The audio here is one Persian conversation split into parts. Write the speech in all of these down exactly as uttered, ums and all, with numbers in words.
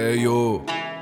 ایو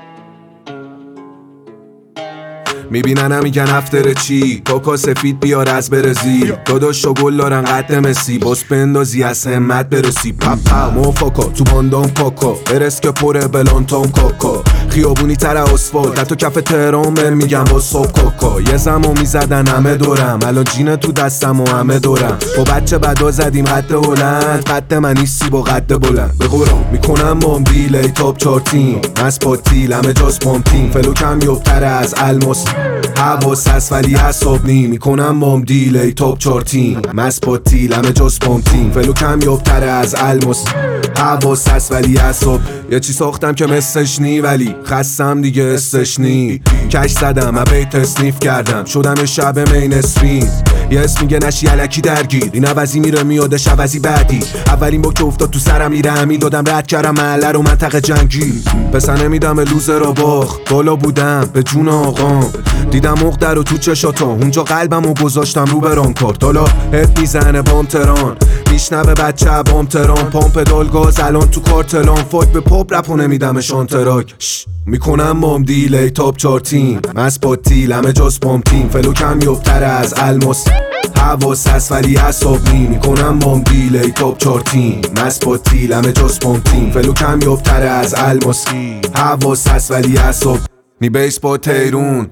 میبینن میگن افتر چی کاکا سفید بیار از برزی داداش و گل دارن قد مسی باس بندازی از همت برسی پپا موفاکا تو باندام کاکا برس که پره بلانتام کاکا خیابونی تر اسفالت حتی کف تهران بهم میگم با صبح کاکا یه زمان میزدن همه دورم الان جینه تو دستم و همه دورم با بچه بدا زدیم قد هلند قد من نیستی با قد بلند به قرآن میکنم بام دیلی تاپ چارتیم از پاتیل همه جاز پامپیم فلوکم یوبتر از الماس حواس هست ولی حساب نی میکنم بام دیلی تاپ چارتیم از پاتیل همه جاز پامپیم فلوکم یوبتر از الماس حواس هست ولی حساب یه چی ساختم که مثلش نی ولی خستم دیگه استش نی کش زدم بیت اسنیف کردم شدم یه شب مین اسفین یه اسم میگه نشی علکی درگیر این عوضی میره میادش عوضی بعدی اولین با که افتاد تو سرم میره همین دادم رد کردم محله رو منطقه جنگی پسر نمیدم لوزر را باخ بالا بودم به جون آقام دیدم مقدر رو تو چشاتا اونجا قلبم رو گذاشتم رو بران کارت حالا هد میزنه بام تران میشنوه بچه بام تران پامپ دال گاز الان تو کارتلان فاک به پاپ رپو نمیدم شانتراک میکنم بام دیلی تاپ چارتیم از پاتیل همه جاز پامپیم فلوکم یوبتر از الماس حواس هست ولی حساب نی میکنم بام دیلی تاپ چارتیم از پاتیل همه جاز پامپیم فلوکم یوبتر از الماس حواس هست ولی حساب نی بیس با تیرون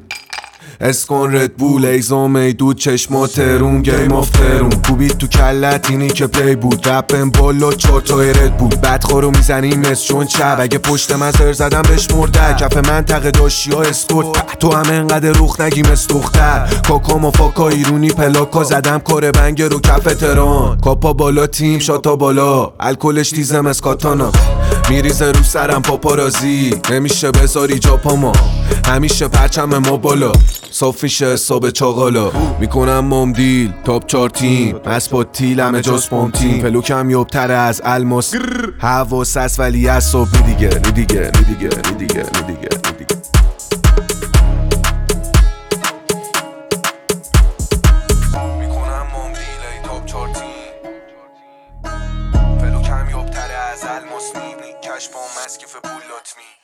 اسکون رد بول ایزام ایدود چشما ترون گیم آف ترون کوبید تو کلت اینی که پی بود رپم بالا چار تای رد بود بدخورو میزنیم مثل چون چب اگه پشت من زر زدم بهش مرده کف منطقه داشتی ها اسکوت تو هم انقدر روخ نگی مثل دختر کاکا مفاکا ایرونی پلاکا زدم کار بنگ رو کف تران کاپا بالا تیم شاتا بالا الکلش تیزم از کاتانا میریزه رو سرم پاپارازی نمیشه بذاری جا پاما همیشه پرچم ما بالا صاف میشه حساب چاقالا میکنم بام دیل تاپ چارتیم از پاتیل همه جاز پامپیم فلوکم یوبتر از الماس حواس هست ولی حساب نی دیگه نی دیگه نی دیگه نی دیگه نی دیگه نی دیگه میکنم بام دیل تاپ چارتیم فلوکم یوبتر از الماس نی کش بام مسکف پولات می